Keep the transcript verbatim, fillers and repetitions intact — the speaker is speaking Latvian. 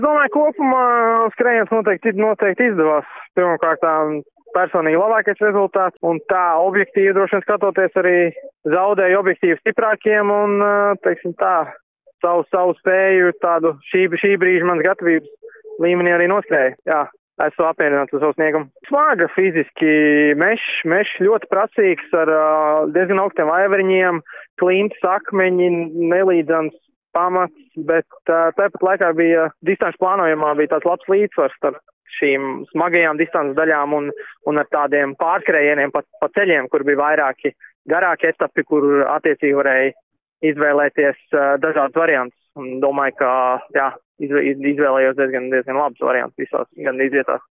Domāju, kopumā skrējiens noteikti, noteikti izdevās. Pirmkārt, personīgi labākais rezultāts, un tā objektīvi droši vien skatoties arī zaudēju objektīvi stiprākiem un, teiksim tā, savu, savu spēju tādu šī, šī brīža manas gatavības līmenī arī noskrēju. Jā, esmu apmierināts ar savu sniegumu. Smaga fiziski, mešs, mešs ļoti prasīgs ar diezgan augstiem aivariņiem, klintis, akmeņi, nelīdzams pamats, bet tāpat laikā bija distanču plānojumā bija tāds labs līdzsvars starp šīm smagajām distances daļām un, un ar tādiem pārskrējieniem pa, pa ceļiem, kur bija vairāki garāki etapi, kur attiecīgi varēja izvēlēties uh, dažādus variantus. Un domāju, ka jā, izvēlējos diezgan, diezgan labus variantus visās gan izvietās.